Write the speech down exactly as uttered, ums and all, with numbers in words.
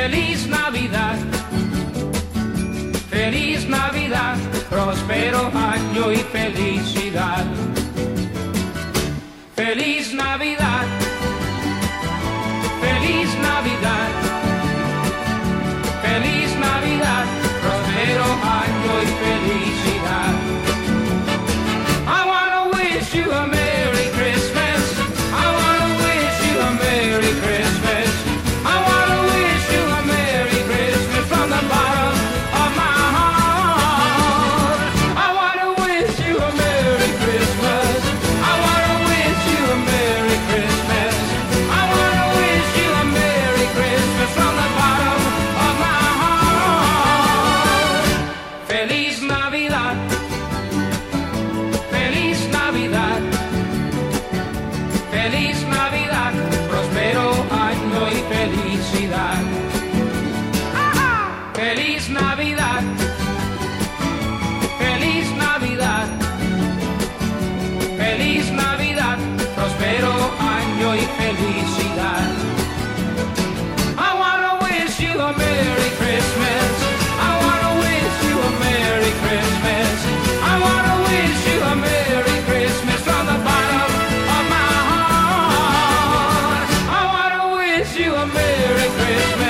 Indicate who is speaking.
Speaker 1: Feliz Navidad, feliz Navidad, próspero año y felicidad. Feliz Navidad, feliz Navidad, feliz Navidad, próspero año y felicidad. I wanna wish you a Merry Christmas. I wanna wish you a Merry Christmas. I wanna wish you a Merry Christmas from the bottom of my heart. I wanna wish you a Merry Christmas. I wanna wish you a Merry Christmas. I wanna wish you a Merry Christmas from the bottom of my heart. Feliz Navidad, feliz Navidad, feliz Navidad, próspero año y felicidad. Feliz Navidad, feliz Navidad, feliz Navidad, próspero año y felicidad. I wanna wish you a Merry Christmas. I wanna wish you a Merry Christmas. I wanna wish you a Merry Christmas from the bottom of my heart. I wanna wish you a Merry Christmas.